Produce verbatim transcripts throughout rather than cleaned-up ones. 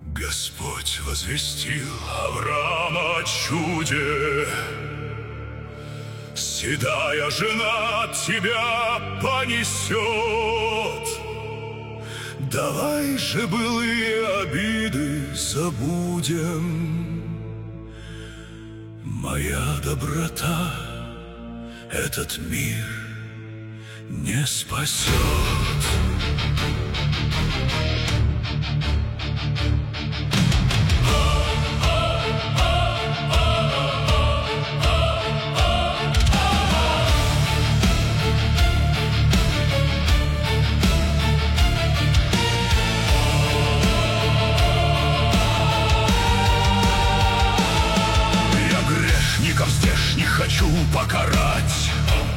Господь возвестил Авраама о чуде. Седая жена от тебя понесет. Давай же былые обиды забудем. Моя доброта этот мир не спасет. Здешних хочу покарать,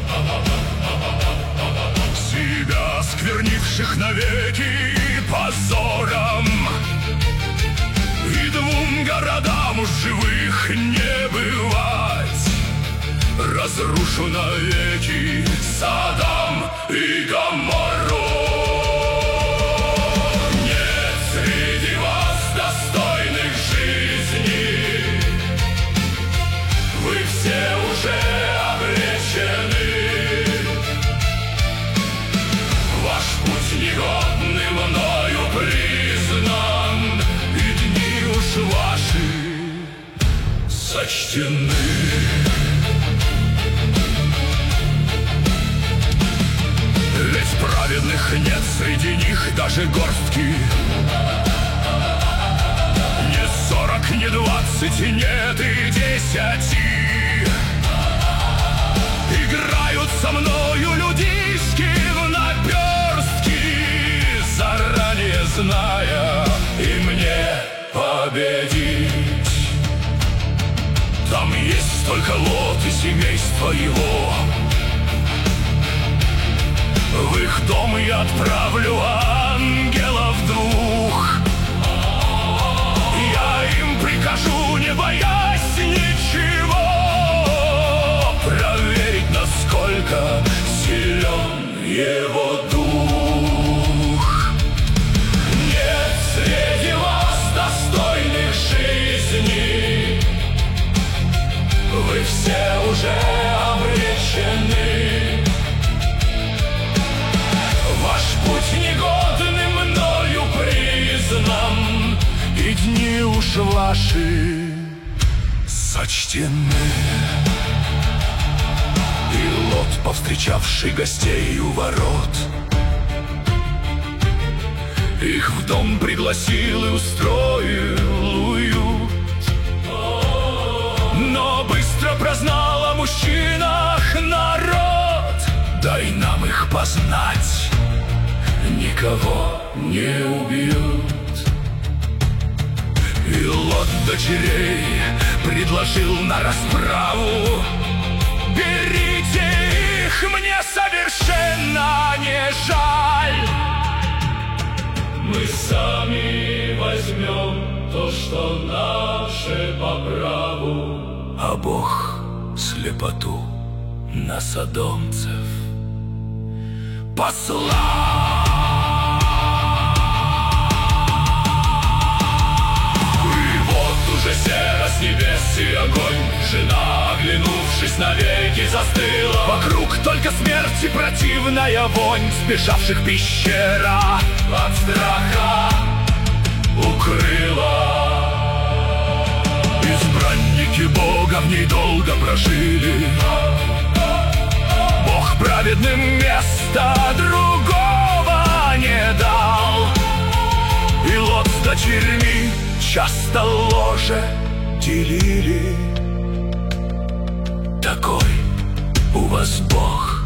себя сквернивших навеки позором, и двум городам уж живых не бывать. Разрушу навеки Содом и Гоморру. Нет среди вас достойных жизни, вы все уже обречены. Ваш путь негодный мною признан, и дни уж ваши сочтены. Ведь праведных нет среди них даже горстки. Ни сорок, ни двадцать, нет и десяти. Играют со мною людишки в наперстки, заранее зная и мне победить. Там есть только Лот и семейство его. В их дом я отправлю ангелов двух. Я им прикажу, не боясь ничего, проверить, насколько силен его дух. Нет среди вас достойных жизни, вы все уже обречены. Ваш путь негодный мною признан, и дни уж ваши сочтены. И Лот, повстречавший гостей у ворот, их в дом пригласил и устроил уют. Но быстро прознал о мужчинах народ. Дай нам их познать, никого не убьют. И Лот дочерей предложил на расправу. Берите их, мне совершенно не жаль. Мы сами возьмем то, что наше по праву. А Бог слепоту на содомцев послал. Уже серо с небес и огонь. Жена, оглянувшись навеки, застыла. Вокруг только смерть и противная вонь. Сбежавших пещера от страха укрыла. Избранники Бога в ней долго прожили. Бог праведным места другого не дал. И Лот с дочерьми часто ложе делили. Такой у вас Бог.